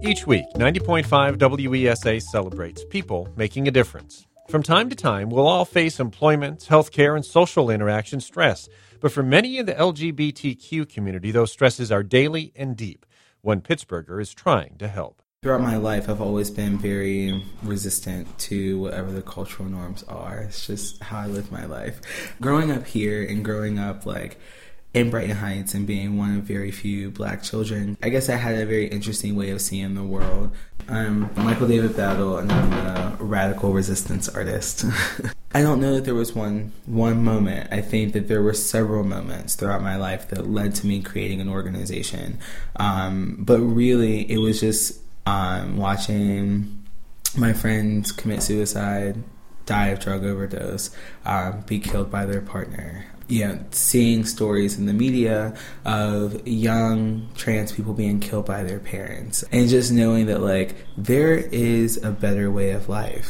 Each week, 90.5 WESA celebrates people making a difference. From time to time, we'll all face employment, healthcare, and social interaction stress. But for many in the LGBTQ community, those stresses are daily and deep. One Pittsburgher is trying to help. Throughout my life, I've always been very resistant to whatever the cultural norms are. It's just how I live my life. Growing up here and growing up in Brighton Heights and being one of very few black children, I guess I had a very interesting way of seeing the world. I'm Michael David Battle, and I'm a radical resistance artist. I don't know that there was one moment. I think that there were several moments throughout my life that led to me creating an organization. But really, it was just watching my friends commit suicide, die of drug overdose, be killed by their partner. Seeing stories in the media of young trans people being killed by their parents, and just knowing that there is a better way of life.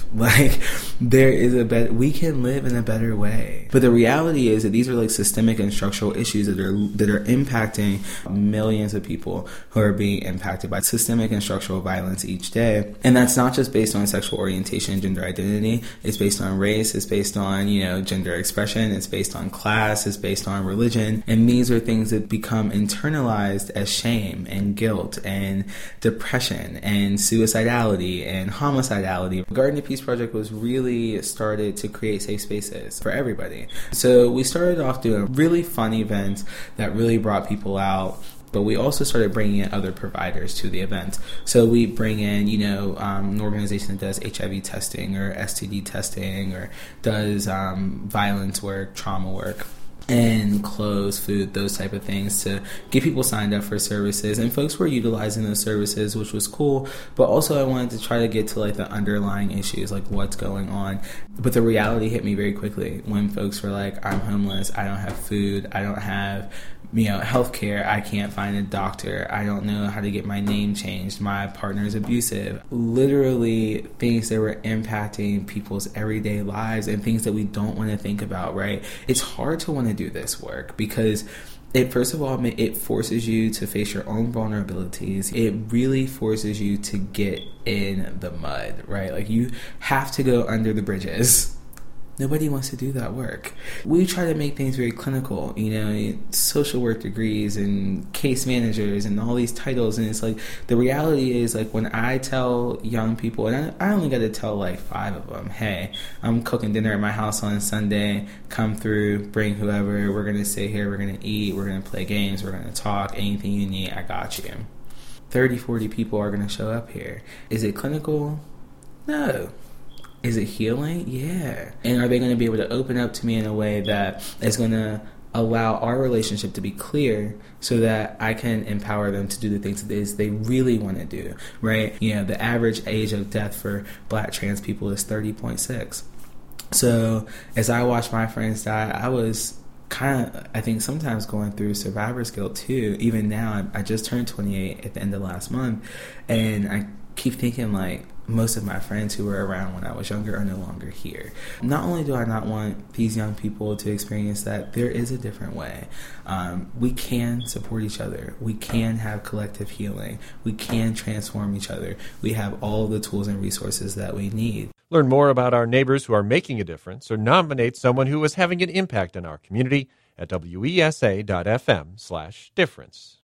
We can live in a better way. But the reality is that these are systemic and structural issues that are impacting millions of people who are being impacted by systemic and structural violence each day. And that's not just based on sexual orientation and gender identity. It's based on race. It's based on, gender expression. It's based on class. Is based on religion, and these are things that become internalized as shame and guilt and depression and suicidality and homicidality. Garden of Peace Project was really started to create safe spaces for everybody. So we started off doing really fun events that really brought people out. But we also started bringing in other providers to the event. So we bring in, an organization that does HIV testing or STD testing or does violence work, trauma work, and clothes, food, those type of things to get people signed up for services. And folks were utilizing those services, which was cool. But also I wanted to try to get to the underlying issues, what's going on. But the reality hit me very quickly when folks were I'm homeless, I don't have food, I don't have healthcare, I can't find a doctor, I don't know how to get my name changed, my partner's abusive. Literally things that were impacting people's everyday lives and things that we don't want to think about, right? It's hard to want to do this work because first of all, it forces you to face your own vulnerabilities. It really forces you to get in the mud, right? You have to go under the bridges. Nobody wants to do that work. We try to make things very clinical, social work degrees and case managers and all these titles. And it's the reality is when I tell young people, and I only got to tell 5 of them, hey, I'm cooking dinner at my house on Sunday, come through, bring whoever, we're going to sit here, we're going to eat, we're going to play games, we're going to talk, anything you need, I got you. 30, 40 people are going to show up here. Is it clinical? No. Is it healing? Yeah. And are they going to be able to open up to me in a way that is going to allow our relationship to be clear so that I can empower them to do the things that they really want to do, right? The average age of death for black trans people is 30.6. So as I watched my friends die, I was I think sometimes going through survivor's guilt too. Even now, I just turned 28 at the end of last month, and I keep thinking most of my friends who were around when I was younger are no longer here. Not only do I not want these young people to experience that, there is a different way. We can support each other. We can have collective healing. We can transform each other. We have all the tools and resources that we need. Learn more about our neighbors who are making a difference or nominate someone who is having an impact on our community at wesa.fm/difference.